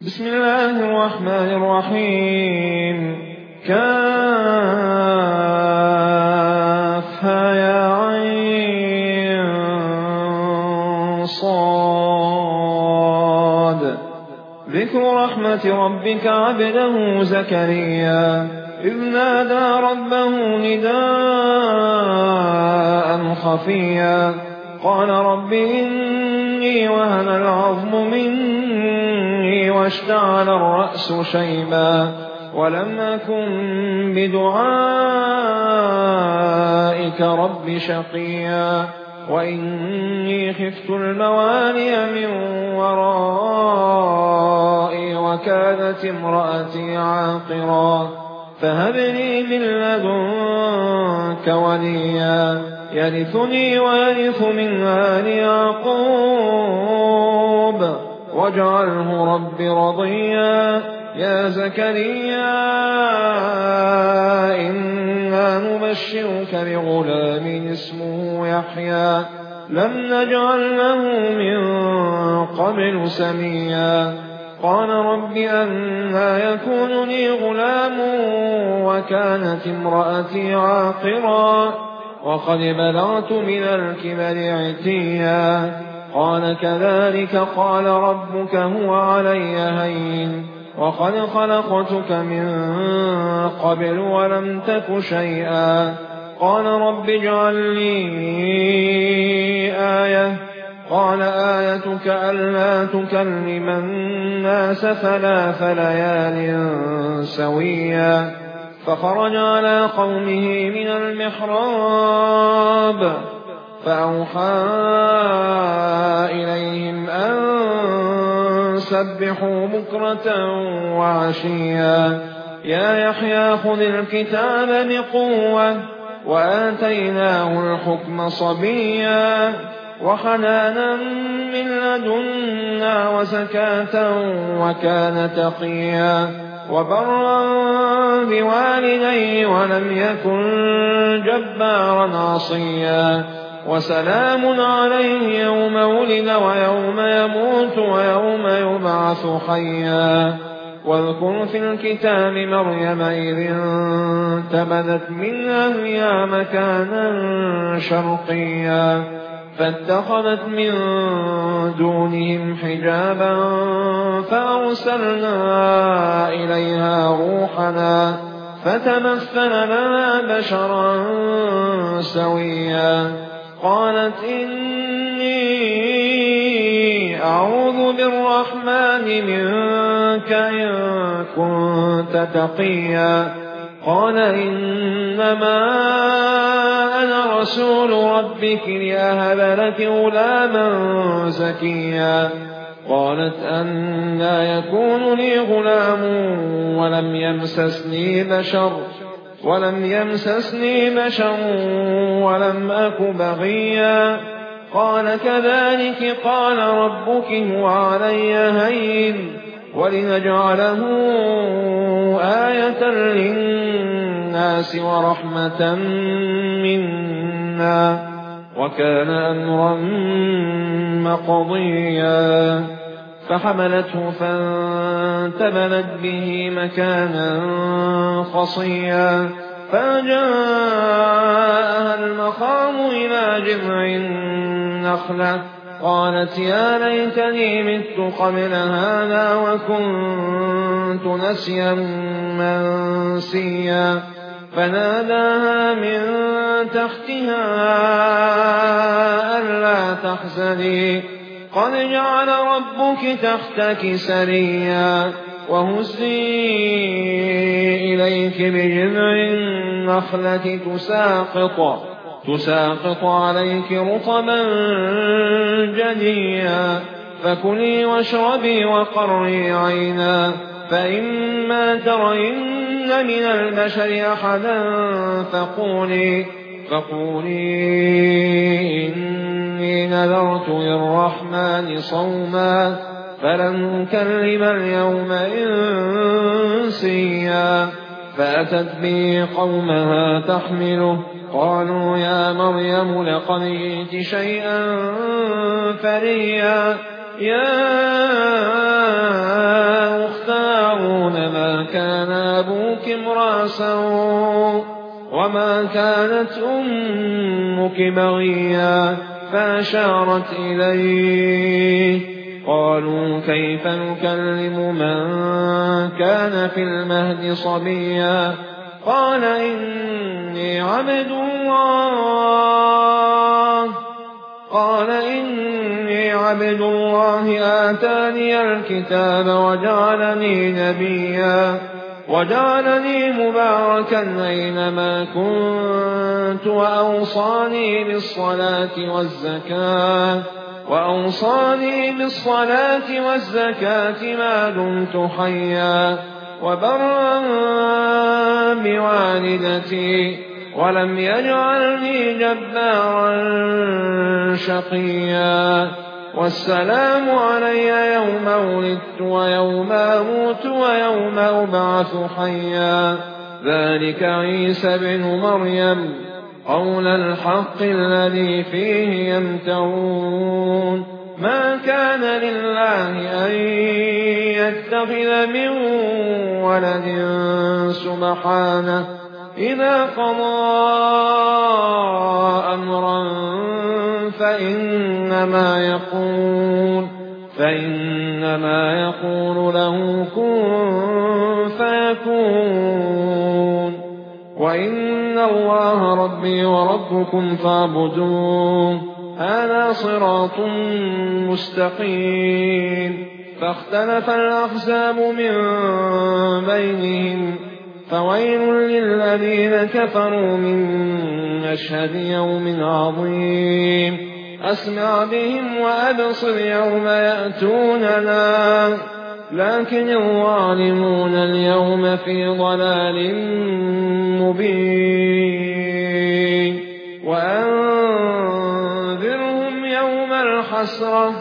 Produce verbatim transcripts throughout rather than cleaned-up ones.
بسم الله الرحمن الرحيم. كافها يا عين صاد. ذكر رحمة ربك عبده زكريا إذ نادى ربه نداء خفيا قال رب إني وهن العظم مني واشتعل الرأس شيبا ولم أكن بدعائك رب شقيا وإني خفت الموالي من ورائي وكانت امرأتي عاقرا فهب لي من لدنك وليا يرثني ويرث من آل يعقوب واجعله رب رضيا. يا زكريا إنا نبشرك بغلام اسمه يحيى لم نجعل له من قبل سميا قال رب أنى يكون لي غلام وكانت امرأتي عاقرا وقد بلغت من الكبر عتيا قال كذلك قال ربك هو علي هين وقد خلقتك من قبل ولم تك شيئا قال رب اجعل لي آية قال آيتك ألا تكلم الناس ثلاث ليال سويا فخرج على قومه من المحراب فأوحى إليهم أن سبحوا بكرة وعشيا يا يحيى خذ الكتاب بقوة وآتيناه الحكم صبيا وحنانا من لدنا وزكاة وكان تقيا وبرا بوالديه ولم يكن جبارا عصيا وسلام عليه يوم ولد ويوم يموت ويوم يبعث حيا واذكر في الكتاب مريم إذ انتبذت من أهلها مكانا شرقيا فاتخذت من دونهم حجابا فأرسلنا إليها روحنا فتمثل لنا بشرا سويا قالت إني أعوذ بالرحمن منك إن كنت تقيا قال إنما أنا رسول ربك لأهب لك غلاما زكيا قالت أنى يكون لي غلام ولم يمسسني بشر ولم يمسسني بشر ولم أك بغيا قال كذلك قال ربك هو علي هين ولنجعله آية للناس ورحمة منا وكان أمرا مقضيا فحملته فانتبذت به مكانا قصيا فجاءها المخاض إلى جذع النخلة قالت يا ليتني مت قبل هذا وكنت نسيا منسيا فناداها من تحتها ألا تحزني قد جعل ربك تحتك سريا وهزي إليك بجذع النخلة تساقط تساقط عليك رطبا جنيا فكلي واشربي وقري عينا فإما ترين من البشر أحدا فقولي فقولي إني نذرت للرحمن صوما فلن أكلم اليوم إنسيا فأتت به قومها تحمله قالوا يا مريم لقد جئت شيئا فريا يا وما كانت أمك بغيا فأشارت إليه. قالوا كيف نكلم من كان في المهد صبيا قال إني عبد الله قال إني عبد الله آتاني الكتاب وجعلني نبيا وجعلني مباركا أينما كنت وأوصاني بالصلاة والزكاة وأوصاني بالصلاة والزكاة ما دمت حيا وبرا بوالدتي ولم يجعلني جبارا شقيا والسلام علي يوم ولدت ويوم أموت ويوم أبعث حيا ذلك عيسى بن مريم قول الحق الذي فيه يمترون ما كان لله أن يتخذ من ولد سبحانه إذا قضى أمرا فإنما يقول فإنما يقول له كن فيكون وإن الله ربي وربكم فاعبدوه هذا صراط مستقيم فاختلف الأحزاب من بينهم فويل للذين كفروا من مشهد يوم عظيم أسمع بهم وأبصر يوم يأتوننا لكن الظالمون اليوم في ضلال مبين وأنذرهم يوم الحسرة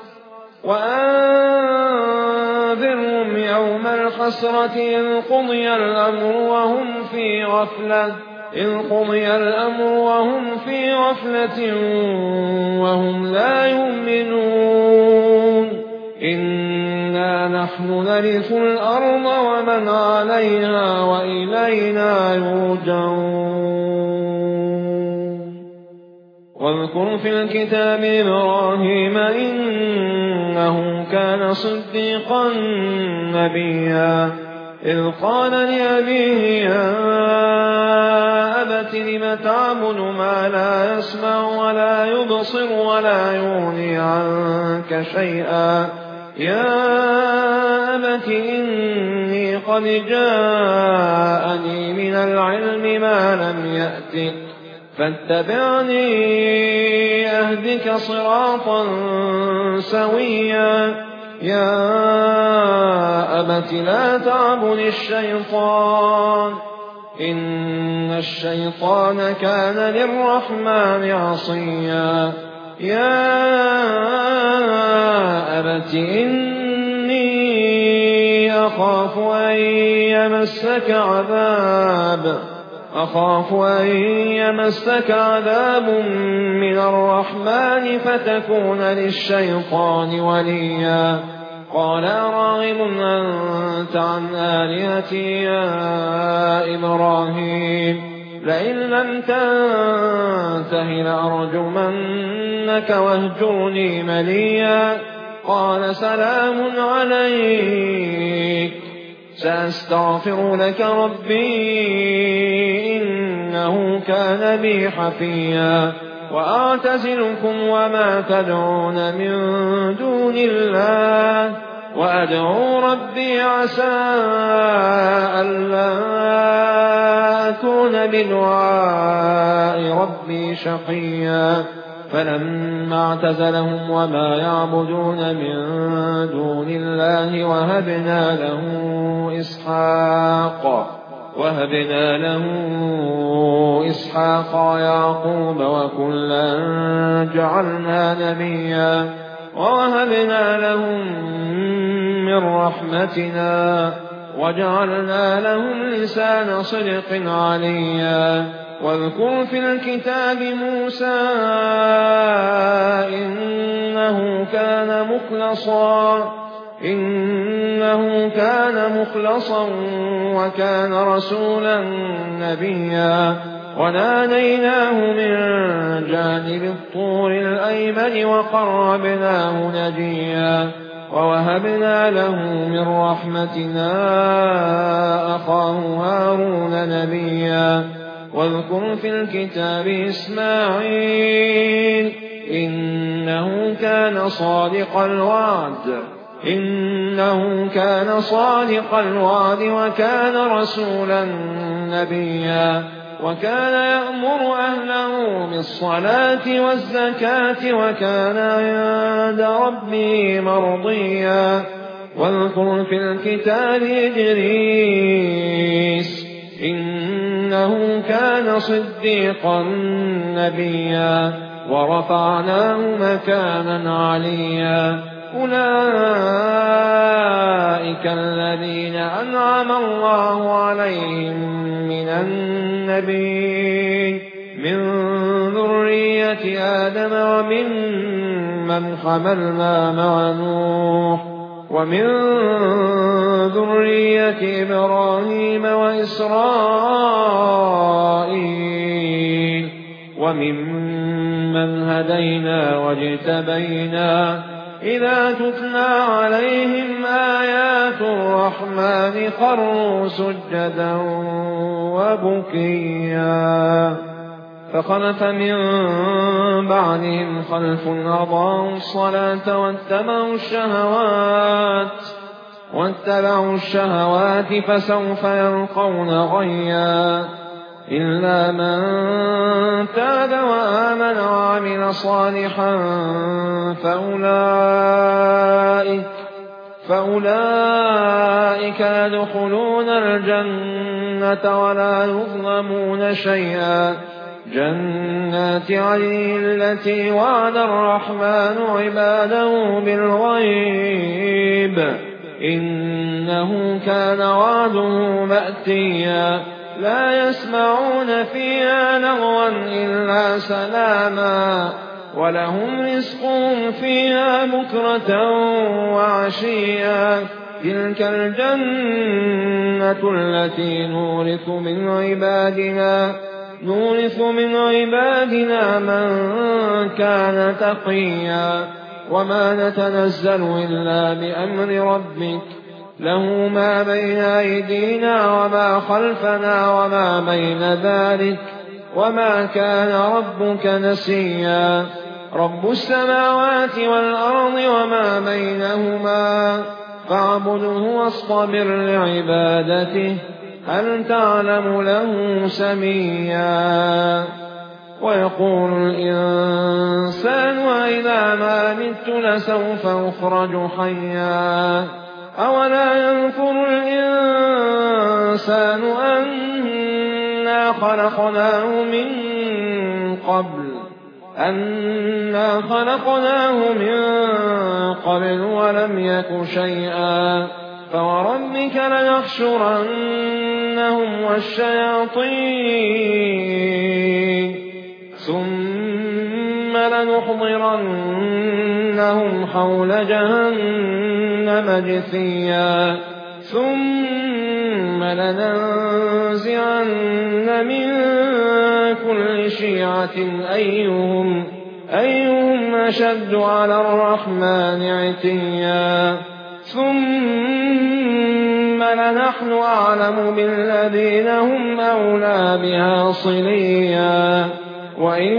وأنذرهم يوم الحسرة إذ قضي الأمر وهم في غفلة إذ قضي الأمر وهم في غفلة وهم لا يؤمنون إنا نحن نرث الأرض ومن عليها وإلينا يرجعون واذكر في الكتاب إبراهيم إنه كان صديقا نبيا إذ قال لأبيه يا أبت لم تعبد ما لا يسمع ولا يبصر ولا يغني عنك شيئا يا أبت إني قد جاءني من العلم ما لم يأتك فاتبعني أهدك صراطا سويا يا أبت لا تعبد الشيطان إن الشيطان كان للرحمن عصيا يا أبت إني أخاف أن يمسك عذاب أخاف أن يمسك عذاب من الرحمن فتكون للشيطان وليا قال راغب أنت عن آلهتي يا إبراهيم لئن لم تنته لأرجمنك واهجرني مليا قال سلام عليك سأستغفر لك ربي إنه كان بي حفيا وأعتزلكم وما تدعون من دون الله وأدعو ربي عسى ألا أكون بدعاء ربي شقيا فلما اعتزلهم وما يعبدون من دون الله وهبنا له إسحاق وهبنا له إسحاق ويعقوب وكلا جعلنا نبيا ووهبنا لهم من رحمتنا وجعلنا لهم لسان صدق عليا واذكر في الكتاب موسى إنه كان مخلصا إنه كان مخلصا وكان رسولا نبيا وناديناه من جانب الطور الأيمن وقربناه نجيا ووهبنا له من رحمتنا أخاه هارون نبيا واذكر في الكتاب إسماعيل إنه كان صادق الوعد إنه كان صادق الوعد وكان رسولا نبيا وكان يأمر أهله بالصلاة والزكاة وكان عند ربه مرضيا واذكر في الكتاب إدريس إنه كان صديقا نبيا ورفعناه مكانا عليا أولئك الذين أنعم الله عليهم من النبيين من ذرية آدم وممن حملنا مع نوح ومن ذرية إبراهيم وإسرائيل وممن هدينا واجتبينا إذا تتلى عليهم آيات الرحمن خروا سجدا وبكيا فخلف من بعدهم خلف أضاعوا الصلاة واتبعوا الشهوات واتبعوا الشهوات فسوف يلقون غيا إلا من تاب وآمن وعمل صالحا فأولئك, فأولئك يدخلون الجنة ولا يظلمون شيئا جنات عدن التي وعد الرحمن عباده بالغيب إنه كان وعده مأتيا لا يسمعون فيها لغوا إلا سلاما ولهم رزقهم فيها بكرة وعشيا تلك الجنة التي نورث من عبادنا نورث من عبادنا من كان تقيا وما نتنزل إلا بأمر ربك له ما بين أيدينا وما خلفنا وما بين ذلك وما كان ربك نسيا رب السماوات والأرض وما بينهما فاعبده واصطبر لعبادته هل تعلم له سميا ويقول الإنسان وإذا ما مت لسوف أخرج حيا أولا يذكر الإنسان أنا خلقناه من قبل أنا خلقناه من قبل ولم يك شيئا فوربك لنحشرنهم والشياطين ثم لنحضرنهم حول جهنم جثيا ثم لننزعن من كل شيعة أيهم, أيهم أشد على الرحمن عتيا ثم لنحن أعلم بالذين هم أولى بها صليا وإن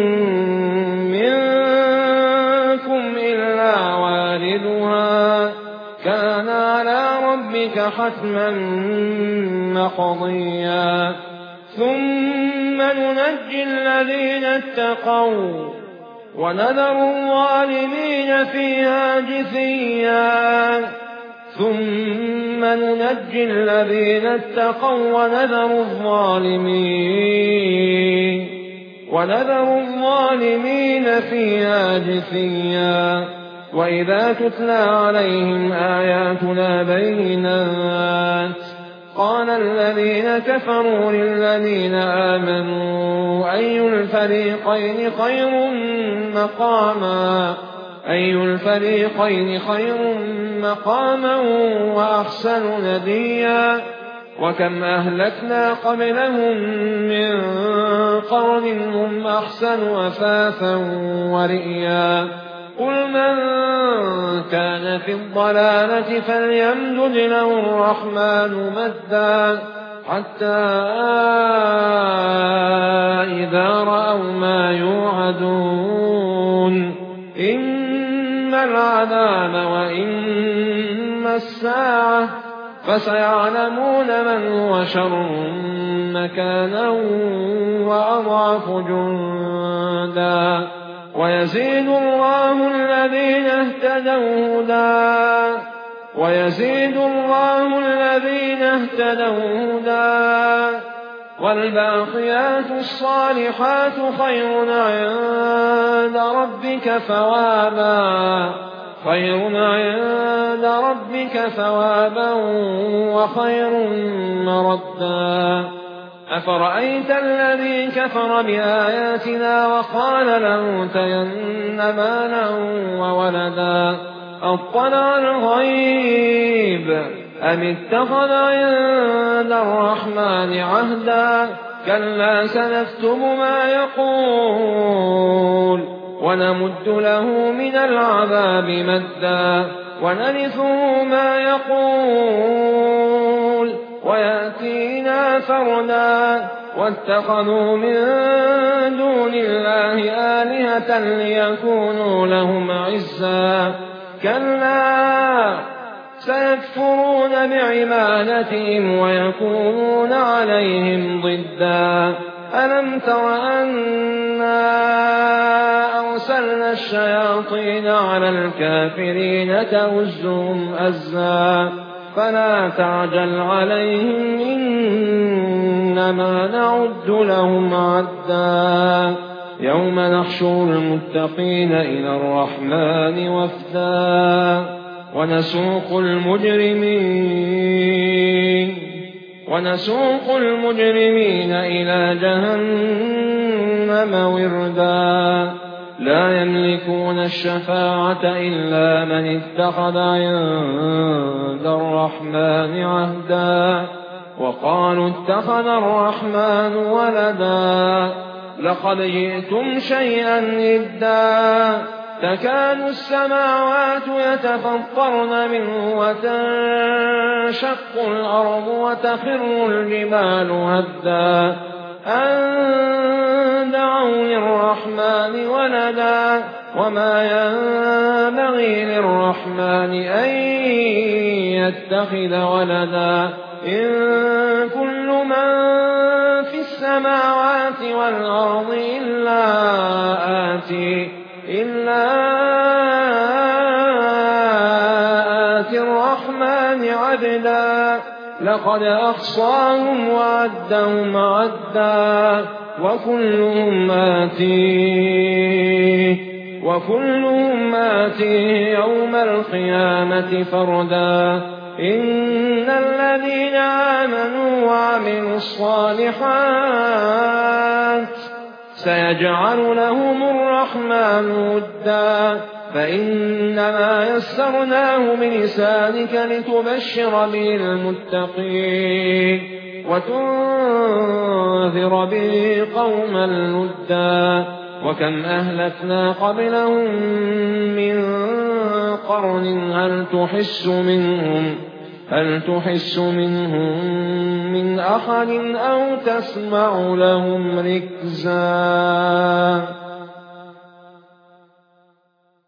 منكم إلا واردها كان على ربك حتما مقضيا ثم ننجي الذين اتقوا ونذر الظالمين فيها جثيا ثم ننجي الذين اتقوا ونذر الظالمين ونذر الظالمين فيها جثيا وإذا تتلى عليهم آياتنا بينات قال الذين كفروا للذين آمنوا أي الفريقين خير مقاما أي الفريقين خير مقاما وأحسن نديا وكم أهلكنا قبلهم من قرن هم أحسن أثاثا ورئيا قل من كان في الضلالة فليمدد له الرحمن مدا حتى إذا رأوا ما يوعدون إما العذاب وإما الساعة فسيعلمون من هو شر مكانا وأضعف جندا ويزيد الله الذين اهتدوا هدى ويزيد الله الذين اهتدوا هدى والباقيات الصالحات خير عند ربك ثوابا خير عند ربك ثوابا وخير مردا أفرأيت الذي كفر بآياتنا وقال لأوتين مالا وولدا أطلع الغيب أم اتخذ عند الرحمن عهدا كلا سنكتب ما يقول ونمد له من العذاب مدا ونرثه ما يقول ويأتينا فردا واتخذوا من دون الله آلهة ليكونوا لهم عزا كلا سيكفرون بعبادتهم ويكونون عليهم ضدا ألم تر أنا أرسلنا الشياطين على الكافرين تؤزهم أزا فلا تعجل عليهم إنما نعد لهم عدا يوم نحشر المتقين إلى الرحمن وفدا ونسوق المجرمين ونسوق المجرمين إلى جهنم وردا لا يملكون الشفاعة إلا من اتخذ عند الرحمن عهدا وقالوا اتخذ الرحمن ولدا لقد جئتم شيئا إدا تكاد السماوات يتفطرن منه وتنشق الأرض وتخر الجبال هدا أن دعوا للرحمن ولدا وما ينبغي للرحمن أن يتخذ ولدا إن كل من في السماوات والأرض إلا آتي إلا آتي الرحمن عبدا لقد أحصاهم وعدهم عدا وكلهم آتيه وكلهم آتيه يوم القيامة فردا إن الذين آمنوا وعملوا الصالحات سيجعل لهم الرحمن ودا فإنما يسرناه بلسانك لتبشر به المتقين وتنذر به قوما لدا وكم أهلكنا قبلهم من قرن هل تحس منهم هل تحس منهم من أحد أو تسمع لهم ركزا